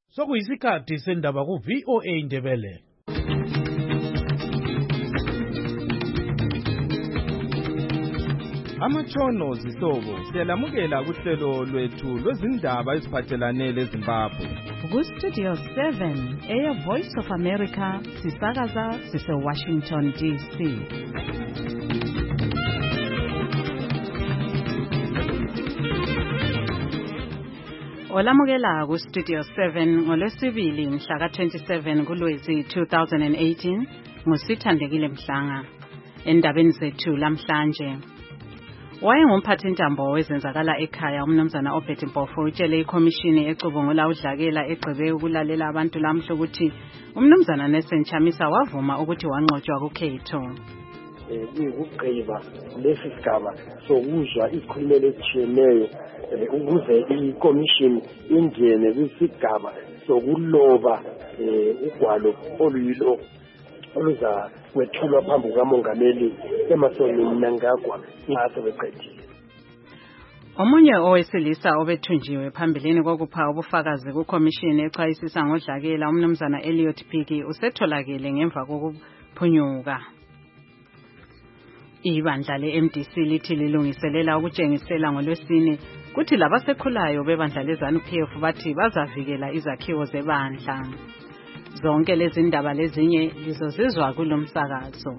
Sokuyisikhathi sendaba ku-VOA Indebele. Amatshono zihlobo siyalamukela kuhlelo lwethu lwezindaba eziphathelane leZimbabwe. Ku-Studio 7 Air Voice of America sisakaza sise-Washington DC. Olamukela ku-Studio 7 ngolwesibili mhla ka-27 kuLwezi 2018 nguSithandekile Mhlanga. Endabeni zethu lamhlanje, wayengumphathintambo wezenzakala ekhaya umnumzana Obert Mpofu utshele ikhomishini ecubungula udlakela egqibe ukulalela abantu lamhla ukuthi umnumzana Nelson Chamisa wavuma ukuthi wanqotshwa kukhetho. Ukugqiba lesi sigaba sokuzwa izikhulumelo ezitshiyeneyo ukuze ikhomishini ingene kwisigaba sokuloba ugwalo oluyilo oluza kwethulwa phambi kukamongameli emasonini nangagwa nxa sebeqedile. Omunye owesilisa obethunjiwe phambilini kokupha ubufakazi kukhomishini echwayisisa ngodlakela umnumzana Elliot Piki usetholakele ngemva kokuphunyuka. Ibandla le-MDC lithi lilungiselela ukutshengisela ngolwesine kuthi labasekhulayo bebandla leZANU-PF bathi bazavikela izakhiwo zebandla. Zonke lezi ndaba lezinye lizozizwa kulomsakazo.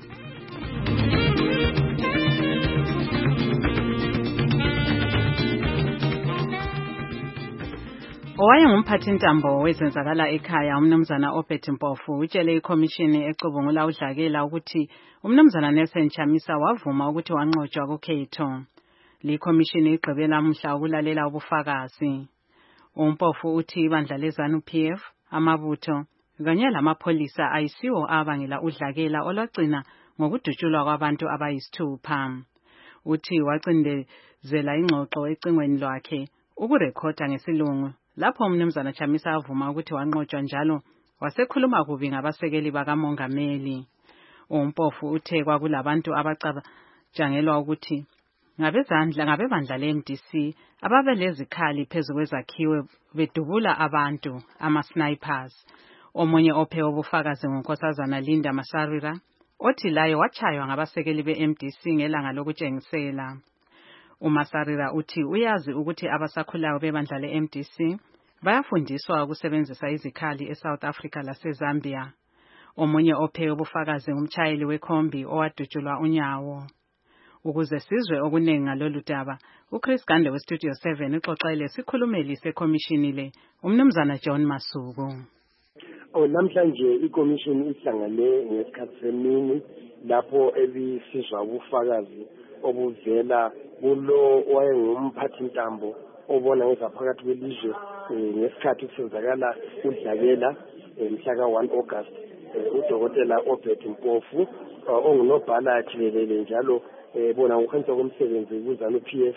Owayengumphathintambo wezenzakala ekhaya umnumzana Obert Mpofu utshele ikhomishini ecubungula udlakela ukuthi umnumzana Nelson Chamisa wavuma ukuthi wanqotshwa kukhetho. Likhomishini igqibe lamuhla ukulalela ubufakazi. uMpofu uthi ibandla leZANU-PF, amabutho kanye lamapholisa ayisiwo abangela udlakela olwagcina ngokudutshulwa kwabantu abayisithupha. Uthi wacindezela ingxoxo ecingweni lwakhe ukurekhoda ngesilungu lapho umnumzana Chamisa avuma ukuthi wanqotshwa, njalo wasekhuluma kubi ngabasekeli bakamongameli. uMpofu uthe kwakulabantu abacatshangelwa ukuthi ngabebandla le-MDC ababelezikhali phezu kwezakhiwo bedubula abantu, ama-snipers. Omunye ophe ubufakazi nguNkosazana Linda Masarira othi laye wachaywa ngabasekeli be-MDC ngelanga lokutshengisela. uMasarira uthi uyazi ukuthi abasakhulayo bebandla le-MDC bayafundiswa ukusebenzisa izikhali eSouth Africa laseZambia. Omunye ophe ubufakazi ngumtshayeli wekhombi owadutshulwa unyawo. Ukuze sizwe okuningi ngalolu daba, uChris Gande weStudio 7 uxoxele sikhulumeli sekhomishini le umnumzana John Masuku. Namhlanje ikhomishini ihlangane ngesikhathi semini lapho ebisizwa ubufakazi obuvela kulo owayengumphathintambo obona ngezaphakathi kwelizwe ngesikhathi kusenzakala udlakela mhla ka-1 August. Udokotela Obert Mpofu ongunobhala jikelele njalo bona ngokuhanjwa komsebenzi kuZANU-PF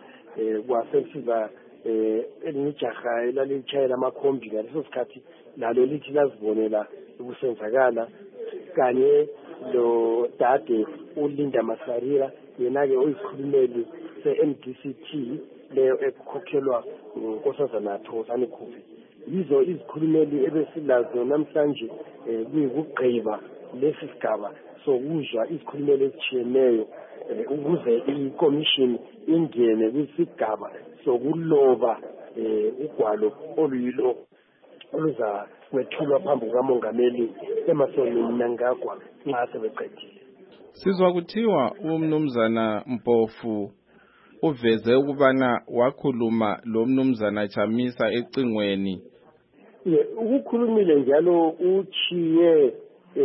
kwasensiza elinye ijaha elalilitshayela amakhombi ngaleso sikhathi lalo lithi lazibonela ukusenzakala, kanye lo dade uLinda Masarira yena-ke uyisikhulumeli se-MDCT leyo ekhokhelwa nguNkosazana Thokozani Khufi. Yizo izikhulumeli ebesilazo namhlanje kuyikugqiba lesi sigaba sokuzwa izikhulumelo ezitshiyeneyo ukuze ikhomishini ingene kwisigaba sokuloba ugwalo oluyilo oluza kwethulwa phambi kukamongameli emasonini nangagwa nxa sebeqedile. Sizwa kuthiwa umnumzana Mpofu uveze ukubana wakhuluma lo mnumzana Chamisa ecingweni. Ukukhulumile njalo uchiye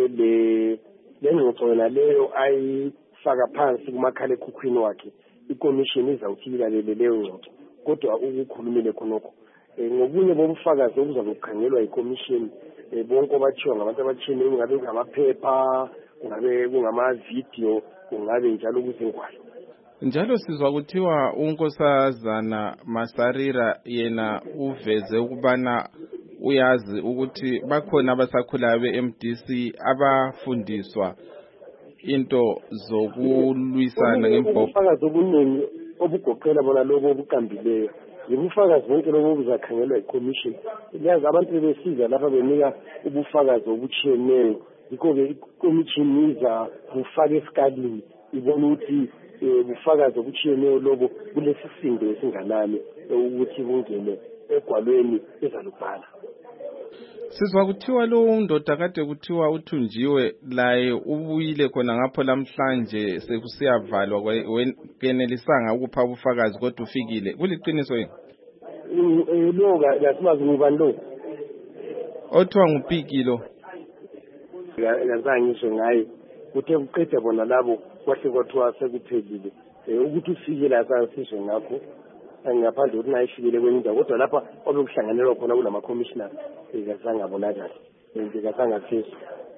lengxoxo leyo ayifaka phansi kumakhalekhukhwini wakhe. Ikhomishini izawuthi ilalele leyo ngxoxo, kodwa ukukhulumile khonokho ngobunye bobufakazi obuzabe bukhangelwa ikhomishini bonke obatshiwa ngabantu abatshiyeneyo, kungabe kungamaphepha, kungabe kungamavidiyo, kungabe njalo kuzingwalo. Njalo sizwa kuthiwa uNkosazana Masarira yena uveze ukubana uyazi ukuthi bakhona abasakhulayo be-MDC abafundiswa into zokulwisana ngempova. Ubufakazi obuningi obugoqela bona lobo obuqambileyo ubufakazi bonke lobo buzakhangelwa iCommission. Yazi abantu besiza lapha benika ubufakazi obutshiyeneyo, yikho-ke iCommission iza bufaka esikalini ibona ukuthi ubufakazi obutshiyeneyo lobo kulesi sindo esinganani ukuthi bungene egwalweni ezalubhala. Sizwa kuthiwa lo undoda kade kuthiwa uthunjiwe laye ubuyile khona ngapho namhlanje sekusiyavalwa kenelisanga ukupha ubufakazi kodwa ufikile. Kuliqiniso yini? Lo ngasimazi ngubani lo? Othiwa nguPiki lo. Ngazange ngisho ngaye. Kuthe kuqeda bona labo kwahle kwathiwa sekuphelile. Ukuthi ufike la sasisho ngakho ngaphandle ukuthi nayifikile kwenye indawo kodwa lapha obekuhlanganelwa khona kulama commissioners ngazange abonakala ngazange phezulu.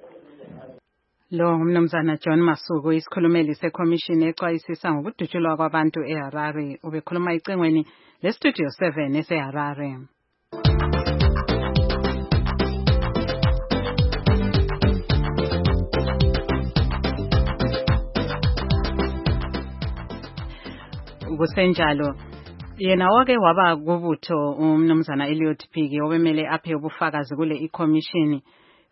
Lo umnumzana John Masuku isikhulumeli seCommission exwayisisa ngokudutshulwa kwabantu eHarare ubekhuluma icengweni leStudio 7 eseHarare. Kusenjalo yena wake waba kubutho umnumzana Elliot Phiki obemele aphe ubufakazi kule iCommission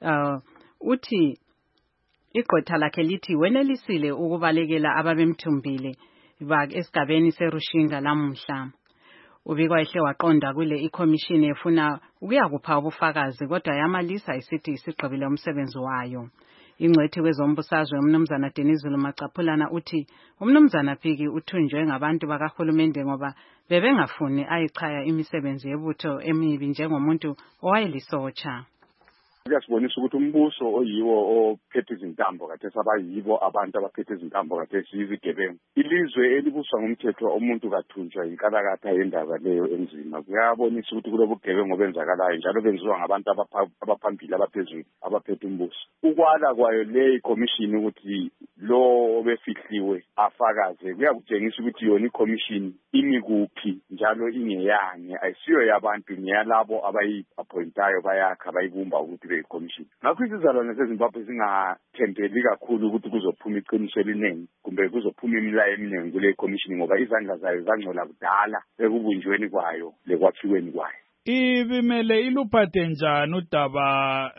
uthi igqwetha lakhe lithi wenelisile ukubalekela ababemthumbile esigabeni seRushinga lamuhla. Ubikwa ehle waqonda kule iCommission efuna ukuyakupha ubufakazi kodwa yamalisa isithi isigqibile umsebenzi wayo. Ingcwethi kwezombusazwe umnumzana Denizulu Macaphulana uthi umnumzana Phiki uthunjwe ngabantu bakahulumende ngoba bebengafuni ayichaya imisebenzi yebutho emibi njengomuntu owayelisotsha. Kuyasibonisa ukuthi umbuso oyiwo ophethe izintambo kathesi abayibo abantu abaphethe izintambo kathesi izigebengu. Ilizwe elibuswa ngumthetho umuntu kathunjwa inkalakatha yendaba leyo enzima. Kuyabonisa ukuthi kulobu bugebengu obenzakalayo njalo benziwa ngabantu abaphambili abaphezulu abaphethe umbuso. Ukwala kwayo le iCommission ukuthi lo obefihliwe afakaze kuyakutshengisa ukuthi yona iCommission imi kuphi njalo ingeyani ayisiyo yabantu ngiyalabo abayi-appointayo bayakha bayibumba ukuthi iCommission. Ngakho izizalwane zeZimbabwe zingathembeli kakhulu ukuthi kuzophuma iqiniso elinengi kumbe kuzophuma imilayo eminingi kule iCommission ngoba izandla zayo zangcola kudala ekubunjweni kwayo lekwakhiweni kwayo. Ibimele iluphathe njani udaba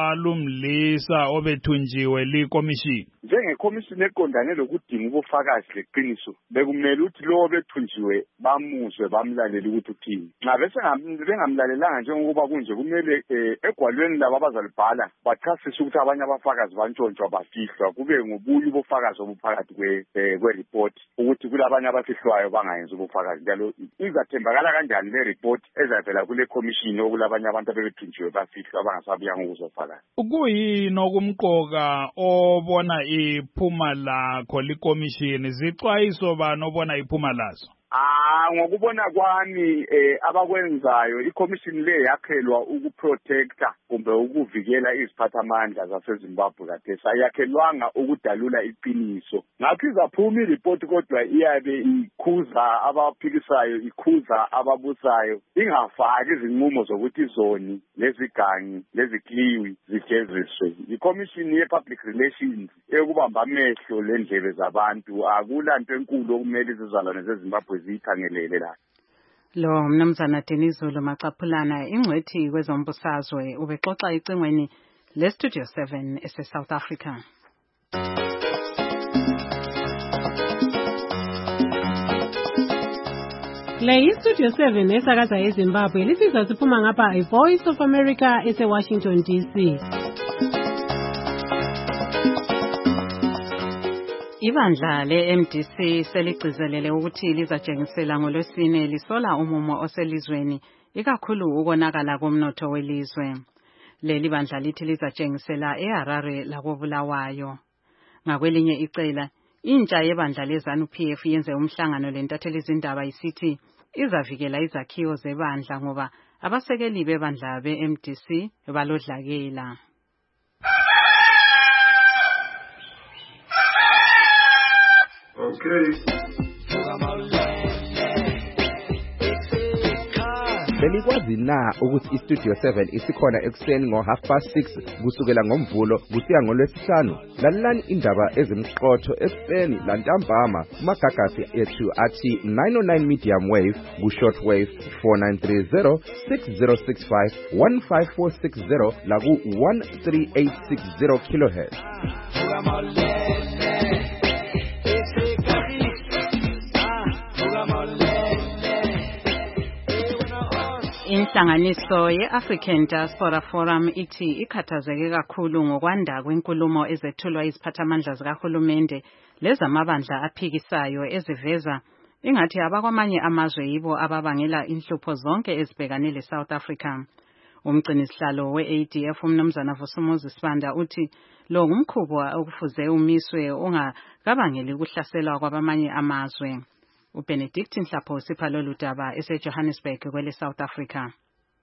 lwalumlisa obethunjiwe liCommission? NjengeCommission eqondane lokudinga ubufakazi leqiniso bekumele ukuthi lo obethunjiwe bamuzwe bamlalele ukuthi uthini. Nxa bengamlalelanga njengokuba kunje kumele egwalweni labo abazalibhala bachasise ukuthi abanye abafakazi bantshontshwa bafihlwa kube ngobuye ubufakazi obuphakathi kwereport ukuthi kulabanye abafihlwayo bangayenzi ubufakazi njalo izathembakala kanjani le report ezavela kule Commission okulabanye abantu abebethunjiwe bafihlwa bangasabuyanga ukuzofakaza. Kuyini okumqoka obona iphuma lakho liCommission zixwayiso bani obona iphuma lazo? Ngokubona kwami abakwenzayo iCommission le yakhelwa ukuprotecta kumbe ukuvikela iziphathamandla zaseZimbabwe kathesi ayakhelwanga ukudalula iqiniso. Ngakho izaphuma ireport kodwa iyabe ikhuza abaphikisayo ikhuza ababusayo ingafaki izinqumo zokuthi izoni lezigangi lezikliwi zigeziswe. iCommission yePublic Relations ekubamba amehlo lendlebe zabantu akulanto enkulu okumele izizalwane zeZimbabwe ziyikhangelele la. Lo mnumzana Denizulu Macaphulana ingcwethi kwezombusazwe ubexoxa icengweni leStudio 7 eseSouth Africa. Le iStudio 7 esakaza eZimbabwe lisizwa siphuma ngapha iVoice of America eseWashington DC. Ibandla le-MDC seligcizelele ukuthi lizatshengisela ngolwesine lisola umumo oselizweni ikakhulu ukonakala komnotho welizwe. Leli bandla lithi lizatshengisela eHarare lakobulawayo. Ngakwelinye icela intsha yebandla leZANU-PF yenze umhlangano lentatheli izindaba isithi izavikela izakhiwo zebandla ngoba abasekeli bebandla be-MDC balodlakela. Okay. Belikwazi na ukuthi iStudio 7 isikhona ekseni ngo6:30 kusukela ngoMvulo kusiya ngoLwesihlanu? Lalelani indaba ezimqotho ekseni lantambama kumagagasi ethu athi 909 medium wave ku-short wave 4930 6065 15460 laku 13860 kHz. Inhlanganiso ye-African Diaspora Forum ithi ikhathazeke kakhulu ngokwanda kwenkulumo ezethulwa iziphathamandla zikahulumende lezamabandla aphikisayo eziveza ingathi abakwamanye amazwe yibo ababangela inhlupho zonke ezibhekane le-South Africa. Umgcinisihlalo we-ADF uMnumzana Vusumuzi Sibanda uthi lo ngumkhuba okufuze umiswe ungakabangeli ukuhlaselwa kwabamanye amazwe. uBenedict Nhlapho sipha lolu daba eseJohannesburg kwele South Africa.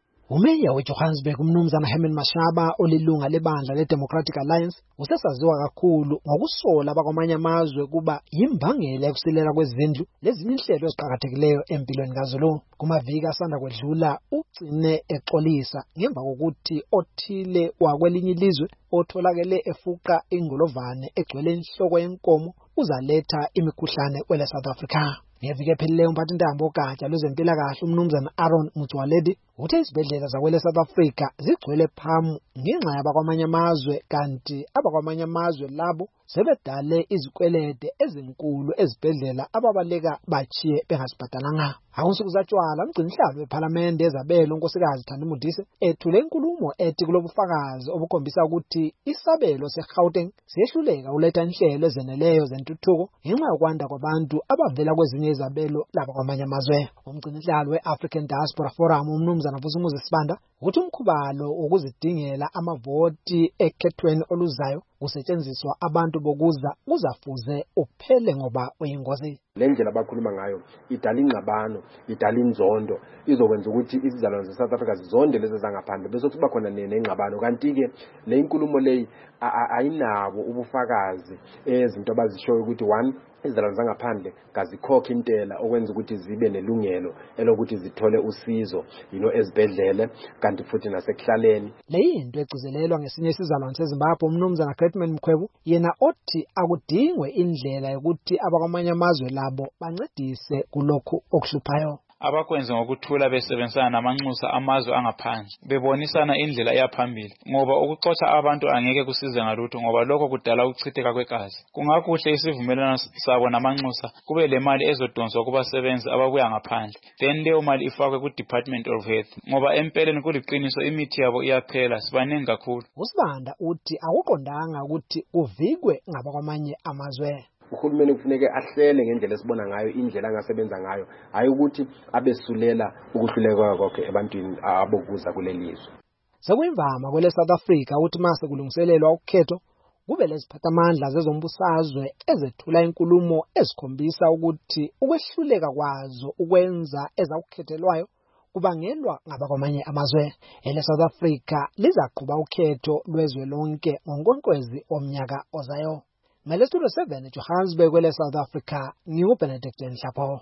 Umeya weJohannesburg uMnumzana Herman Mashaba olilunga lebandla leDemocratic Alliance usesaziwa kakhulu ngokusola abakwamanye amazwe kuba yimbangela yokusilela kwezindlu lezinye inhlelo eziqhakathekileyo empilweni kaZulu. Kumaviki asanda kwedlula ugcine exolisa ngemva kokuthi othile wakwelinye ilizwe otholakele efuqa ingolovane egcwele inhloko yenkomo uzaletha imikhuhlane kwele South Africa. Ngeviki ephelileyo umphathintambo ogatsha lwezempilakahle uMnumzana Aaron Motsoaledi uthe izibhedlela zakwele South Africa zigcwele phamu ngenxa yabakwamanye amazwe kanti abakwamanye amazwe labo sebedale izikwelede ezinkulu ezibhedlela ababaleka bachiye bengasibhadalanga. Akunsuku zatshwala umgcinisihlalo wePhalamende ezabelo unkosikazi Thandi Modise ethule inkulumo ethi kulobufakazi obukhombisa ukuthi isabelo seGauteng siyehluleka uletha inhlelo ezeneleyo zentuthuko ngenxa yokwanda kwabantu abavela kwezinye izabelo labakwamanye amazwe. Umgcinisihlalo we-African Diaspora Forum uMnumzana Vusumuzi Sibanda uthi umkhubalo ukuzidingela amavoti ekhethweni oluzayo kusetshenziswa abantu bokuza kuzafuze uphele ngoba uyingozi. Le ndlela abakhuluma ngayo idala ingxabano, idala inzondo, izokwenza ukuthi izizalwane ze-South Africa zizonde lezi zangaphandle bese kuba khona nengxabano. Kanti ke le inkulumo leyi ayinabo ubufakazi ezinto abazishoyo ukuthi one, izizalwane zangaphandle kazikhokhe intela okwenza ukuthi zibe nelungelo elokuthi zithole usizo ezibhedlele kanti futhi nasekuhlaleni. Le into egcizelelwa ngesinye isizalwane seZimbabwe uMnumzana Gretman Mkhwebu yena othi akudingwe indlela yokuthi abakwamanye amazwe labo bancedise kulokhu okuhluphayo. Abakwenze ngokuthula besebenzisana namanxusa amazwe angaphandle bebonisana indlela eyaphambili ngoba ukuxoxa abantu angeke kusize ngalutho ngoba lokho kudala ukuchitheka kwegazi. Kungakuhle isivumelwano sabo namanxusa kube le mali ezodonswa kubasebenzi ababuya ngaphandle then leyo mali ifakwe ku-Department of Health ngoba empeleni kuliqiniso imithi yabo iyaphela sibaningi kakhulu. uSibanda uthi akuqondanga ukuthi kuvikwe ngabakwamanye amazwe. Uhulumeni kufuneke ahlele ngendlela esibona ngayo indlela angasebenza ngayo hayi ukuthi abesulela ukuhluleka kwakhe ebantwini abokuza kulelizwe. Sekuyimvama kwele South Africa ukuthi mase kulungiselelwa ukhetho kube leziphathamandla zezombusazwe ezethula inkulumo ezikhombisa ukuthi ukwehluleka kwazo ukwenza ezakukhethelwayo kubangelwa ngabakwamanye amazwe. Ele South Africa lizaqhuba ukhetho lwezwe lonke ngoNkwenkwezi omnyaka ozayo. Studio 7 Johannesburg kwele South Africa ngiuBenedict Nhlapho.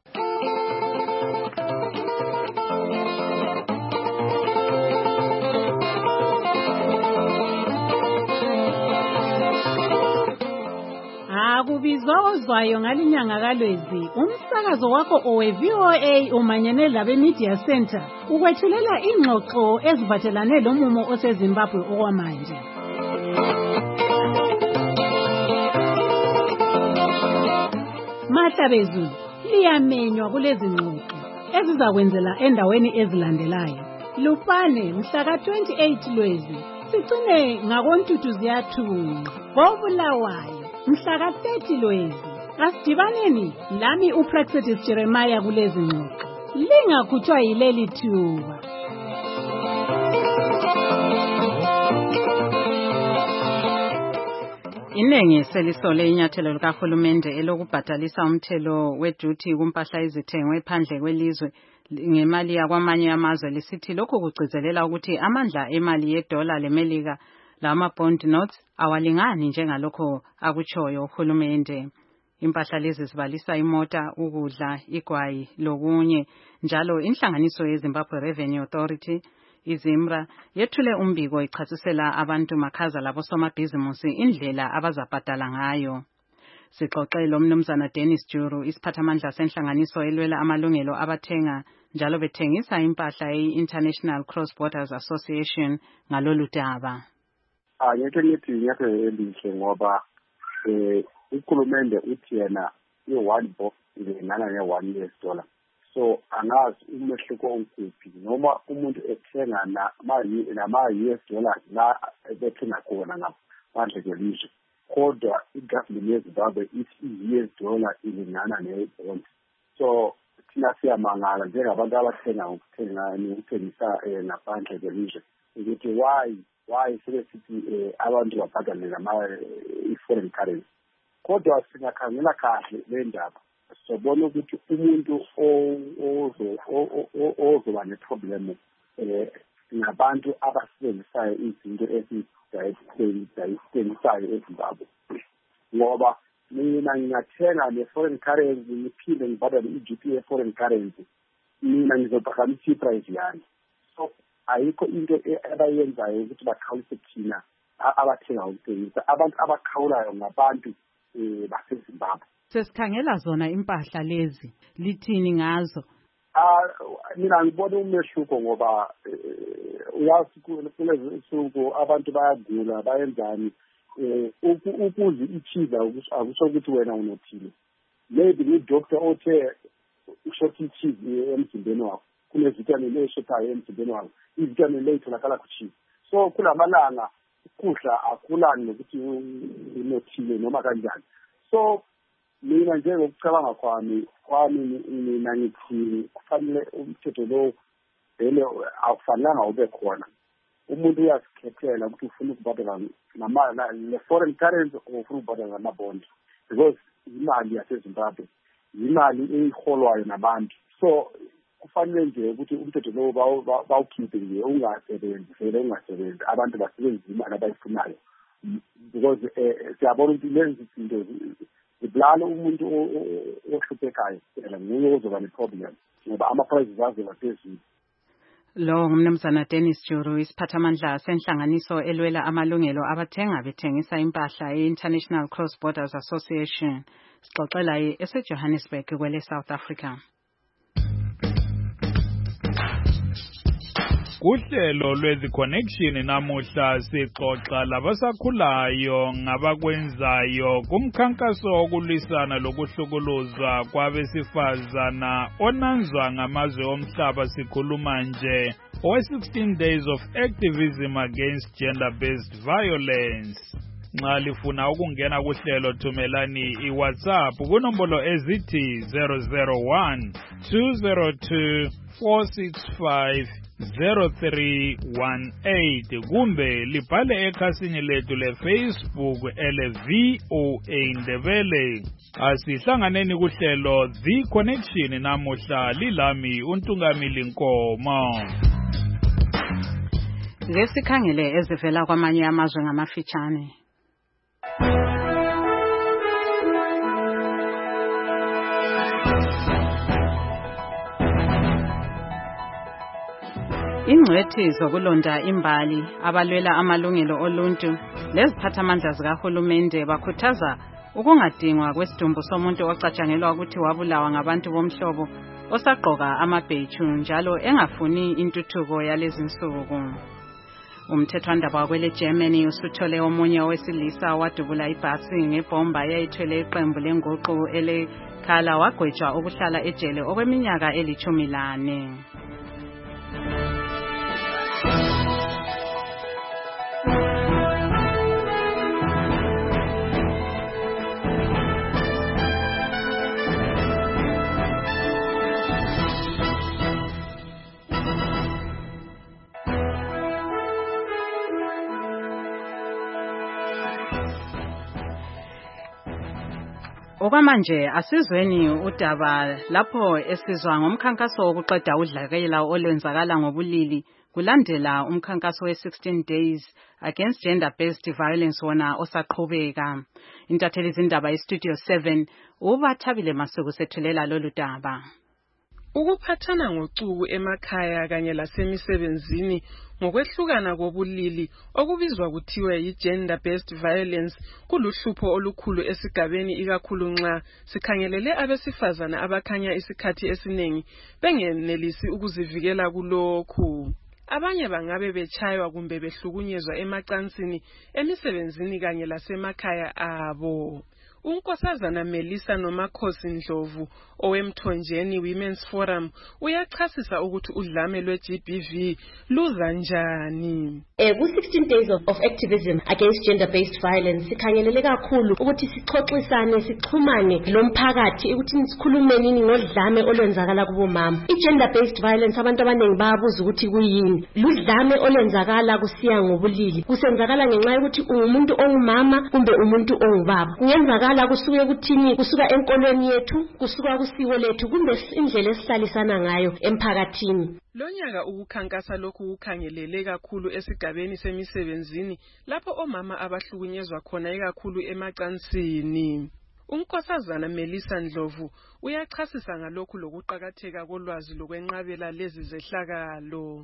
Akubizozwayo ngalinyanga kaLwezi umsakazo wakho owe-VOA umanyene labe Media Center ukwethulela ingxoxo eziphathelane lomumo oseZimbabwe okwamanje. Mahlabezulu liyamenywa kulezi ngxoxo ezizakwenzela endaweni ezilandelayo. Lupane mhla ka-28 Lwezi sigcine ngakoNtuthu ziyathunqa. Kobulawayo mhla ka-30 Lwezi. Asidibaneni lami uPraxedis Jeremiah kulezi ngxoxo. Lingakhutshwa yileli thuba. Inengi selisole inyathelo likahulumende elokubhatalisa umthelo weduty kumpahla izithengwe phandle kwelizwe ngemali yakwamanye amazwe lisithi lokho kugcizelela ukuthi amandla emali yedola lemelika lama bond notes awalingani njengalokho akutshoyo uhulumende. Impahla lezi zibalisa imota, ukudla, igwayi lokunye. Njalo inhlanganiso yeZimbabwe Revenue Authority iZIMRA yethule umbiko ichasisela abantu makhaza labosomabhizimusi indlela abazabhadala ngayo. Sixoxe lo mnumzana Dennis Juru, isiphathamandla senhlanganiso elwela amalungelo abathenga njalo bethengisa impahla ye-International Cross Borders Association ngalolu daba. Ngeke ngithi ngeke elihle ngoba ukhulumende uthi yena i-1 box ingana ne-$1 US. So angazi umehluko ukuphi noma umuntu ethenga nama-US la bethenga khona ngaphandle kwelizwe. Kodwa i-government yeZimbabwe ithi i-US ilingana ne-bond. So thina siyamangala njengabantu ukuthengisa ngaphandle kwelizwe ukuthi why sebesithi abantu babhadale i-foreign currency. Kodwa singakhangela kahle le ndaba sobona ukuthi umuntu ozoba neproblem nabantu abasebenzisayo izinto ezithengisayo eZimbabwe. Ngoba mina ngingathenga ne-foreign currency ngiphinde ngibhadale i-GP ye-foreign currency, mina ngizophakamisa i-price yani. So ayikho into abayenzayo ukuthi bakhawulise thina abathenga ukuthengisa. Abantu abakhawulayo ngabantu baseZimbabwe. Sesikhangela zona impahla lezi lithini ngazo? Mina ngibona umehluko ngoba uyazi kulezi insuku abantu bayagula bayenzani ukuze ichiza akusho ukuthi wena unothile. Maybe ni-doctor othe ushort ichiza emzimbeni wakho, kunevitamin eshotayo emzimbeni wakho, ivitamin le itholakala kuchiza. So kulamalanga ukudla akulani nokuthi unothile noma kanjani. So mina njengokucabanga kwami mina ngithi kufanele umthetho lo vele akufanelanga ube khona. Umuntu uyazikhethela ukuthi ufuna ukubhadala le-foreign currency or ufuna ukubhadala ngama-bond, because imali yaseZimbabwe imali eyiholwayo nabantu. So kufanele nje ukuthi umthetho lo bawukhiphe nje, ungasebenzi abantu basebenzise imali abayifunayo, because siyabona ukuthi lezi zinto zibulala umuntu ohluphekayo phela, nguye ozoba ne-problem ngoba ama-prices azoba phezulu. Lo ngumnumzana Dennis Juru, isiphathamandla senhlanganiso elwela amalungelo abathenga bethengisa impahla ye-International Cross Borders Association. Sixoxela eseJohannesburg kwele South Africa. Kuhlelo lwezi connection namuhla sixoxa labasakhulayo ngabakwenzayo kumkhankaso wokulwisana lokuhlukuluzwa kwabesifazana onanzwa ngamazwe omhlaba. Sikhuluma nje owe-16 days of activism against gender-based violence. Nxa lifuna ukungena kuhlelo thumelani iWhatsApp kunombolo ezithi 001 202 465 0318 kumbe libhale ekhasini lethu leFacebook ele-VOA Ndebele. Asihlanganeni kuhlelo The Connection namuhla, lilami uNtungamili Nkomo. Ngesikhangele ezivela kwamanye amazwe ngamafitshane. Ingcwethi zokulonda imbali, abalwela amalungelo oluntu leziphathamandla zikahulumende bakhuthaza ukungadingwa kwesidumbu somuntu ocatshangelwa ukuthi wabulawa ngabantu bomhlobo osaqoka amabheju njalo engafuni intuthuko yalezi nsuku. Umthethwandaba wakwele Germany usuthole omunye owesilisa wadubula ibhasi ngebhomba eyayithwele iqembu lenguqu elekhala wagwetshwa ukuhlala ejele okweminyaka 14. Okwamanje asizweni udaba lapho esizwa ngomkhankaso wokuqeda udlakela olwenzakala ngobulili kulandela umkhankaso we-16 days against gender-based violence wona osaqhubeka. Intatheli zindaba iStudio 7 ubathabile Masuku sethulela lolu daba. Ukuphathana ngocuku emakhaya kanye lasemisebenzini ngokwehlukana kobulili okubizwa kuthiwa yi-gender-based violence kuluhlupho olukhulu esigabeni ikakhulu nxa sikhangelele abesifazana abakhanya isikhathi esiningi bengenelisi ukuzivikela kulokhu. Abanye bangabe betshaywa kumbe behlukunyezwa emacansini, emisebenzini kanye lasemakhaya abo. Unkosazana Melissa Nomakhosi Ndlovu owemthonjeni Women's Forum uyachasisa ukuthi udlame lwe-GBV luza njani. Ku-16 days of activism against gender-based violence sikhangelele kakhulu ukuthi sixoxisane sixhumane lomphakathi ukuthi sikhulumenini ngodlame olwenzakala kubomama. I-gender-based violence abantu abaningi bayabuza ukuthi kuyini. Ludlame olwenzakala kusiya ngobulili. Kusenzakala ngenxa yokuthi umuntu ongumama kumbe umuntu ongubaba. Kungenzakala kusuke kuthini, kusuka enkolweni yethu, kusuka kusiko lethu kumbe indlela esihlalisana ngayo emphakathini. Lonyaka ukukhankasa lokhu kukhangelele kakhulu esigabeni semisebenzini lapho omama abahlukunyezwa khona ikakhulu emacansini. Unkosazana Melissa Ndlovu uyachasisa ngalokhu lokuqakatheka kolwazi lokwenqabela lezi zehlakalo.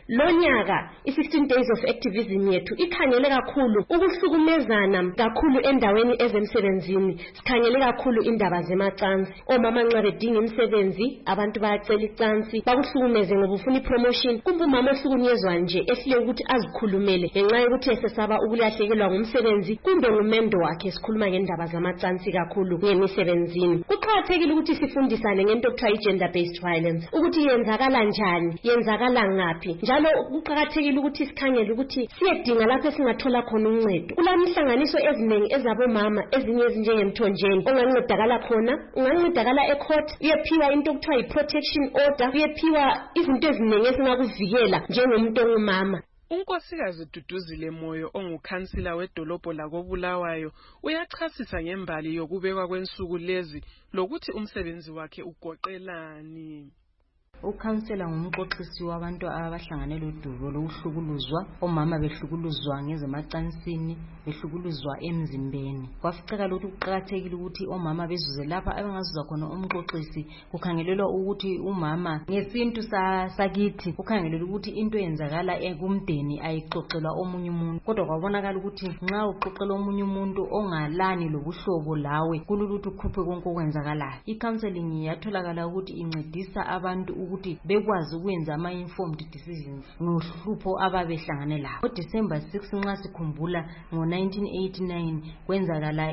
Lonyaka i-16 days of activism yethu ikhangele kakhulu ukuhlukumezana kakhulu endaweni ezemsebenzini. Sikhangele kakhulu indaba zemacansi. Omama nxa bedinga imisebenzi, abantu bayacela icansi, bakuhlukumeze ngoba ufuna ipromotion. Kumbe umama ohlukunyezwa nje ehlele ukuthi azikhulumele ngenxa yokuthi esesaba ukulahlekelwa ngumsebenzi kumbe ngumendo wakhe. Sikhuluma ngendaba zamacansi kakhulu ngemisebenzini. Kuqakathekile ukuthi sifundisane ngento okuthiwa i-gender-based violence, ukuthi yenzakala njani, yenzakala ngaphi. Njalo kuqakathekile ukuthi sikhangele ukuthi siyedinga lapho singathola khona uncedo. Kulamihlanganiso eziningi ezabomama ezinye ezinjengemthonjeni ongancedakala khona, ungancedakala ecourt, uyephiwa into okuthiwa yi-protection order, uyephiwa izinto eziningi ezingakuvikela njengomuntu ongumama. Unkosikazi Duduzile Moyo ongukhansila wedolobho lakoBulawayo uyachasisa ngembali yokubekwa kwensuku lezi lokuthi umsebenzi wakhe ugoqelani. Ukhansela ngumxoxisi wabantu abahlanganele udubo lokuhlukuluzwa, omama behlukuluzwa ngezemacansini, behlukuluzwa emzimbeni. Kwaficeka ukuthi kuqakathekile ukuthi omama bezuze lapha abangazuza khona umxoxisi. Kukhangelelwa ukuthi umama ngesintu sakithi kukhangelelwa ukuthi into yenzakala kumdeni ayixoxelwa omunye umuntu, kodwa kwabonakala ukuthi nxa uxoxela omunye umuntu ongalani lobuhlobo lawe kulula ukuthi ukhuphe konke okwenzakalayo. I-counseling yatholakala ukuthi incedisa abantu ukuthi bekwazi ukwenza ama-informed decisions ngohlupho ababehlangane lawo. NgoDisemba 6 nxa sikhumbula ngo-1989 kwenzakala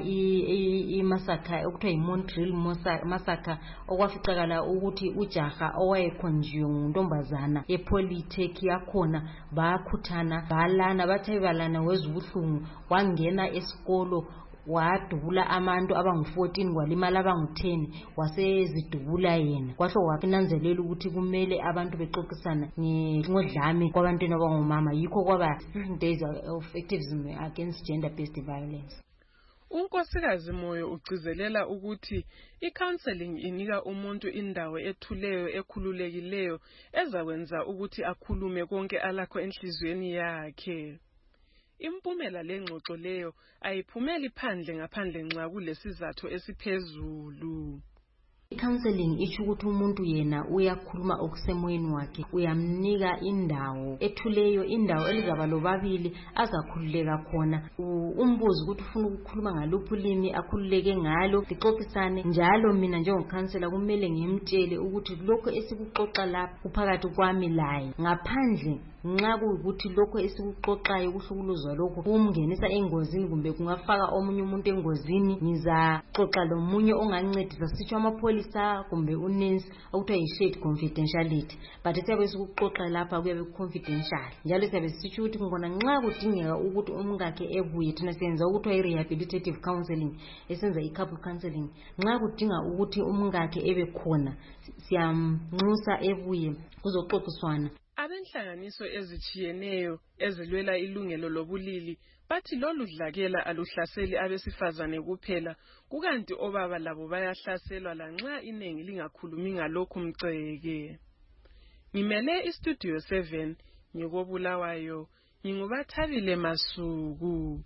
i-massacre okuthiwa yi-Montreal massacre, okwaficakala ukuthi ujaha owayekhonjiwe nguntombazana ePolytech yakhona bakhuthana balana bathe balana wezubuhlungu wangena esikolo wadubula abantu abangu-14 kwalimala abangu-10 wasezidubula yena. Kwahle kwakunanzelela ukuthi kumele abantu bexoxisana ngodlame kwabantwana abangomama. Yikho kwaba 15 days of activism against gender-based violence. Unkosikazi Moyo ugcizelela ukuthi i-counseling inika umuntu indawo ethuleyo ekhululekileyo ezakwenza ukuthi akhulume konke alakho enhliziyweni yakhe. Impumela lengxoxo leyo ayiphumeli phandle ngaphandle nxa kulesizathu esiphezulu. I-counseling isho ukuthi umuntu yena uyakhuluma okusemoyeni wakhe, uyamnika indawo ethuleyo, indawo elizaba lobabili azakhululeka khona. Umbuzo ukuthi ufuna ukukhuluma ngaluphi ulimi akhululeke ngalo, lixoxisane. Njalo mina njengokhansela kumele ngimtshele ukuthi lokho esikuxoxa lapha kuphakathi kwami laye. Ngaphandle nxa kuyikuthi lokho esikuxoxayo kuhlukuluzwa lokho kumngenisa engozini kumbe kungafaka omunye umuntu engozini, ngizaxoxa lomunye ongancedisa, sitsho amapholisa kumbe unensi okuthiwa yi-shared confidentiality. But siyabe sikuxoxa lapha kuyabe confidential. Njalo siyabe sitsho ukuthi ngibona nxa kudingeka ukuthi umkakhe ebuye, thina siyenza ukuthiwa i-rehabilitative counseling, esenza i-couple counseling. Nxa kudinga ukuthi umkakhe ebe khona siyamnxusa ebuye kuzoxoxiswana. Abenhlanganiso ezitshiyeneyo ezilwela ilungelo lobulili bathi lolu dlakela aluhlaseli abesifazane kuphela, kukanti obaba labo bayahlaselwa lanxa inengi lingakhulumi ngalokhu mceke. Ngimele istudio 7 ngikobulawayo, ngingubathabile Masuku.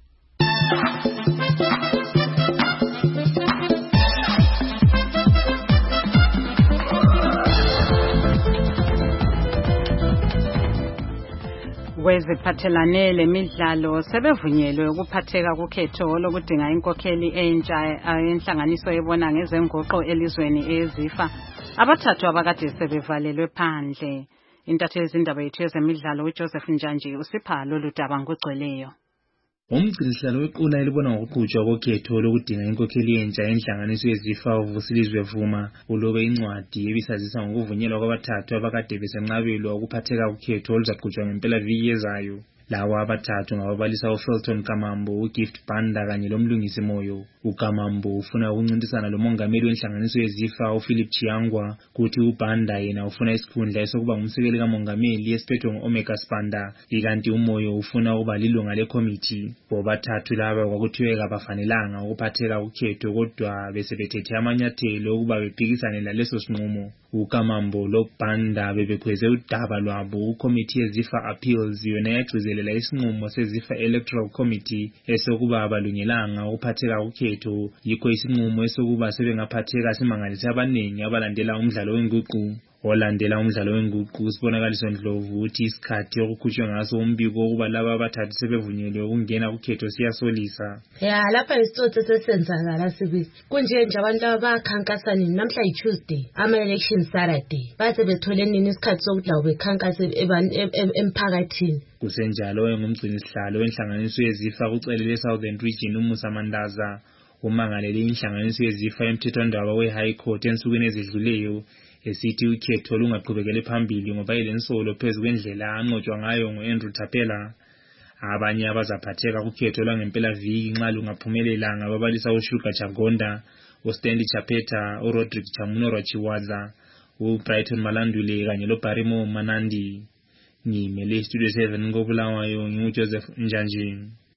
Kweziphathelane lemidlalo sebevunyelwe ukuphatheka kukhetho lokudinga inkokheli entsha enhlanganiso ebona ngezenguqo elizweni ezifa abathathu abakade sebevalelwe phandle. Intatheli yezindaba yethu yezemidlalo uJoseph Njanji usipha lolu daba ngogcweleyo. Umgcinisihlalo wequla elibona ngokuqhutshwa kokhetho lokudinga inkokheli entsha enhlanganiso yezifa uVusilizwe Vuma ulobe incwadi ebisazisa ngokuvunyelwa kwabathathu abakade besenqabelwa ukuphatheka kukhetho oluzaqhutshwa ngempela viki ezayo. Lawa abathathu ngababalisa uFelton Kamambo, uGift Banda kanye lomlungisi Moyo. uKamambo ufuna ukuncintisana lomongameli wenhlanganiso yezifa uPhilip Chiangwa, kuthi uBanda yena ufuna isikhundla esokuba ngumsekeli kamongameli esiphethwe nguOmega Spanda, ikanti uMoyo ufuna ukuba lilunga lekomiti. Bobathathu laba kwakuthiwe kabafanelanga ukuphatheka kukhetho kodwa besebethethe amanyathelo ukuba bephikisane laleso sinqumo. uKamambo loBanda bebekhweze udaba lwabo uCommittee yeZifa Appeals yona yagcizelela isinqumo seZifa Electoral Committee esokuba abalungelanga ukuphatheka kukhetho, yikho isinqumo esokuba sebengaphatheka simangalise abaningi abalandela umdlalo wenguqu. Olandela umdlalo wenguqu sibonakaliso Ndlovu uthi isikhathi okukhutshwe ngaso umbiko ukuba laba abathathu sebevunyelwe ukungena kukhetho siyasolisa. Lapha isitsotsi sesenzakala sibisi. Kunje nje abantu abakhankasa nini namhla yiTuesday, ama-election Saturday. Base bethole nini isikhathi sokuthi lawo bekhankasa emphakathini. Kusenjalo ngumgcinisihlalo wenhlanganiso yezifa kucelele Southern Region uMusa Mandaza umangalele inhlanganiso yezifa emthethwandaba weHigh Court ensukwini ezidluleyo esithi ukhetho lungaqhubekele phambili ngoba ilensolo phezu kwendlela anqotshwa ngayo nguAndrew Thapela. Abanye abazaphatheka kukhetho lwangempela viki nxa lungaphumelela ngababalisa uShuga Chagonda, uStanley Chapeta, uRodrick Chamunoro Chiwaza, uBrighton Malandule kanye loBarimo Manandi. Ngimele Studio 7 ngobulawayo nginguJoseph Njanji.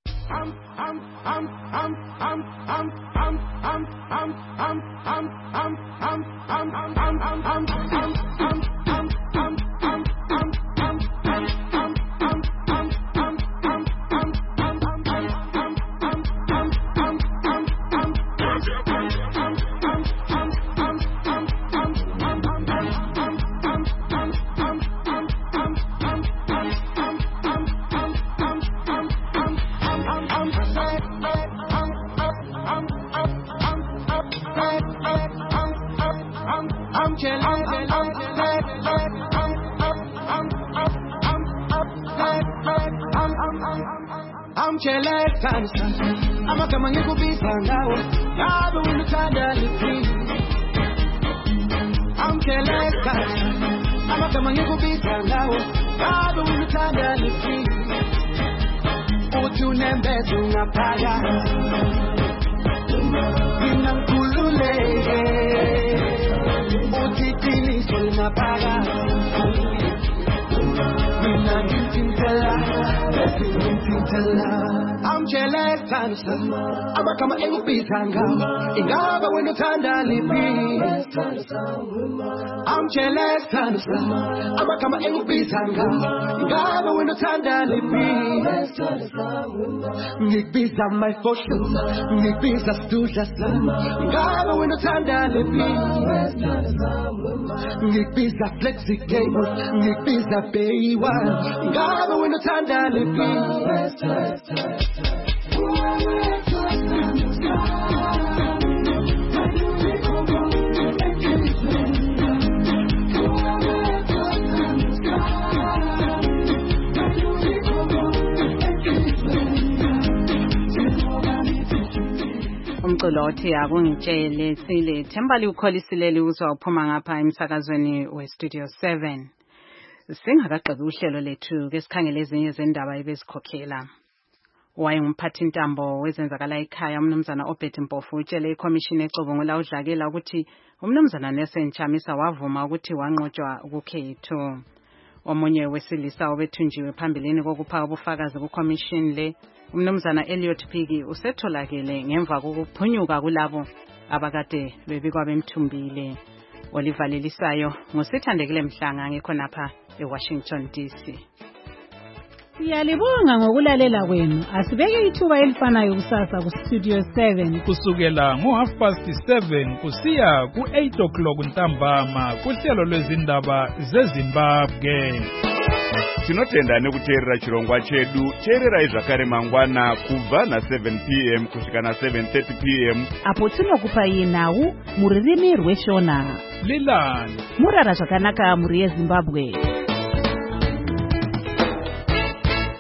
I'm jealous, I'm kama engubizanga ingaba wena uthanda liphi. I'm jealous, I'm kama engubizanga ingaba wena uthanda liphi. Ngikubiza my fortune, ngikubiza studla sami ingaba wena uthanda liphi. Ngikubiza flexi cable, ngikubiza bayiwa ingaba wena uthanda liphi. Umculo othi akungitshele sile Thembali ukholisile uzwa uphuma ngapha emsakazweni weStudio 7. Singakaqedi uhlelo lethu ke sikhangele ezinye zendaba ebezikhokhela. Wayengumphathi intambo wezenzakala ekhaya umnumzana Obert Mpofu utshele iCommission ecubungula udlakela ukuthi umnumzana Nelson Chamisa wavuma ukuthi wanqotshwa ukukhetho. Omunye wesilisa obethunjiwe phambilini kokupha ubufakazi kuCommission le, umnumzana Elliot Pigi usetholakele ngemva kokuphunyuka kulabo abakade bebikwa bemthumbile. Olivalelisayo ngusithandekile Mhlanga ngikhonapha eWashington DC. Siyalibonga ngokulalela kwenu. Asibeke ithuba elifanayo kusasa kuStudio 7 kusukela ngo7:30 kusiya ku8 ntambama kuhlelo lwezindaba zeZimbabwe. Tinotenda nekuteerera chirongwa chedu. Teerera zvakare mangwana kubva na7 p.m. kusvika na7:30 p.m. apo tinokupai nhau muririmi rweshona. Lilani murara zvakanaka muri yeZimbabwe.